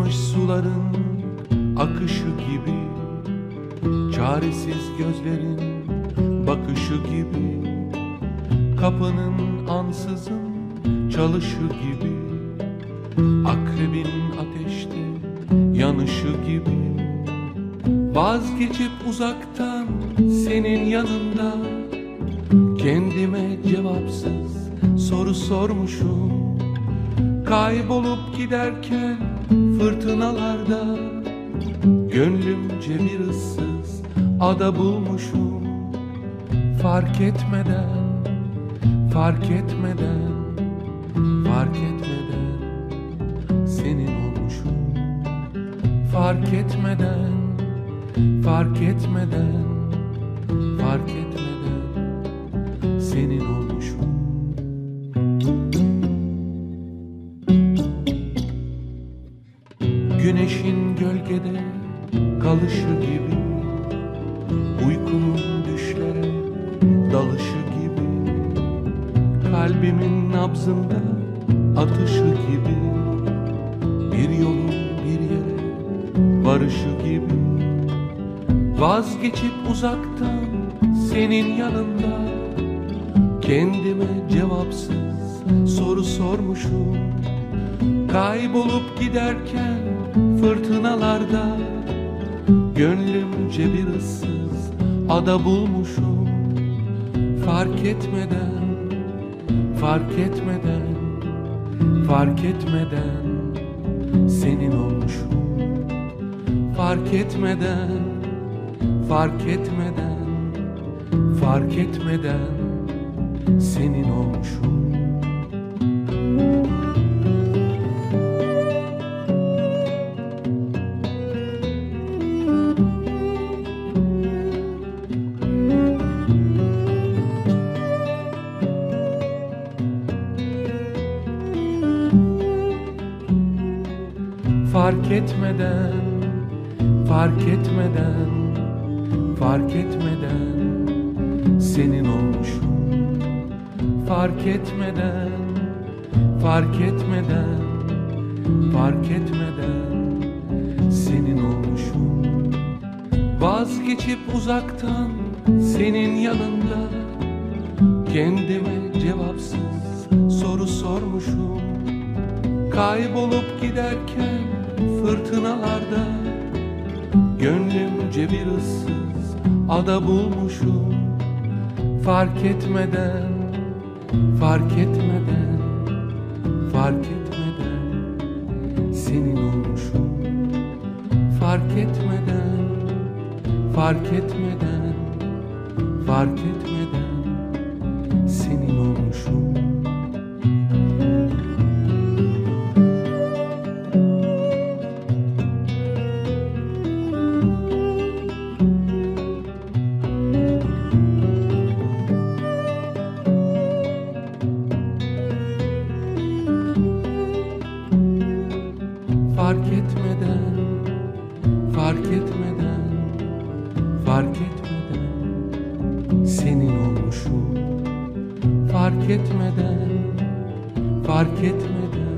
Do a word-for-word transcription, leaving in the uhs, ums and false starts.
Durulmuş suların akışı gibi, çaresiz gözlerin bakışı gibi, kapının ansızın çalışı gibi, akrebin ateşte yanışı gibi. Vazgeçip uzaktan senin yanında kendime cevapsız soru sormuşum. Kaybolup giderken fırtınalarda gönlümce bir ıssız ada bulmuşum. Fark etmeden, fark etmeden, fark etmeden senin olmuşum. Fark etmeden, fark etmeden, fark etmeden senin olmuşum. Güneşin gölgede kalışı gibi, uykumun düşlere dalışı gibi, kalbimin nabzında atışı gibi, bir yolun bir yere varışı gibi. Vazgeçip uzaktan senin yanında kendime cevapsız soru sormuşum. Kaybolup giderken fırtınalarda gönlümce bir ıssız ada bulmuşum. Fark etmeden, fark etmeden, fark etmeden senin olmuşum. Fark etmeden, fark etmeden, fark etmeden senin olmuşum. Fark etmeden, fark etmeden, fark etmeden senin olmuşum. Fark etmeden, fark etmeden, fark etmeden senin olmuşum. Vazgeçip uzaktan senin yanında kendime cevapsız soru sormuşum. Kaybolup giderken fırtınalarda gönlümce bir ıssız ada bulmuşum. Fark etmeden, fark etmeden, fark etmeden senin olmuşum. Fark etmeden, fark etmeden, fark etmeden senin olmuşum. Fark etmeden, fark etmeden, fark etmeden senin olmuşum. Fark etmeden, fark etmeden,